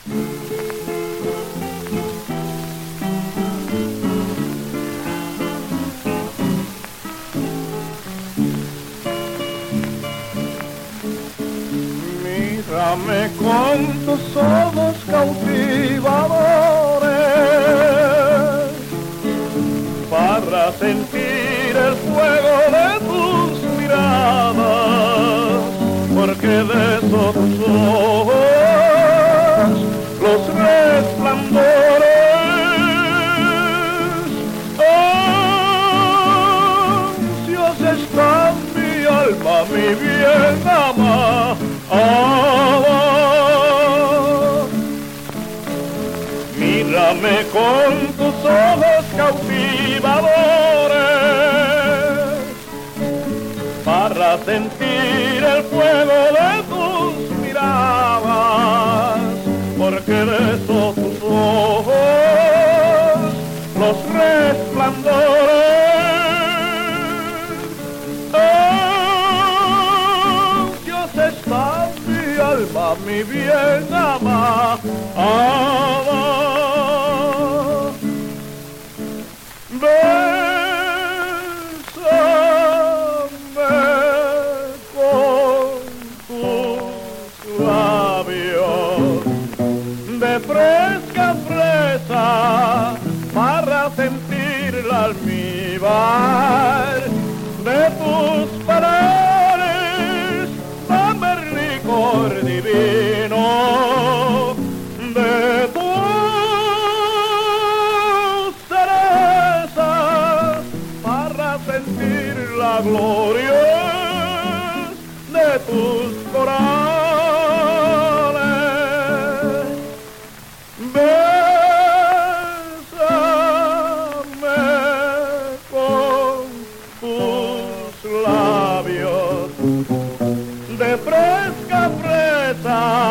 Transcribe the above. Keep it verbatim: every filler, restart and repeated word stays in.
Mírame con tus ojos cautivadores para sentir el fuego de tus miradas, porque de esos tus ojos los resplandores ansios está mi alma, mi bien amada. Mírame con tus ojos cautivadores para sentir el fuego de tus miradas, porque de esos tus ojos los resplandores ansios está mi alma, mi bien amada. Bésame con tus labios de fresca fresa para sentir el almíbar de tus paredes, dame el licor divino de tus cerezas para sentir la gloria de tus corales. Bésame con tus labios de fresca fresa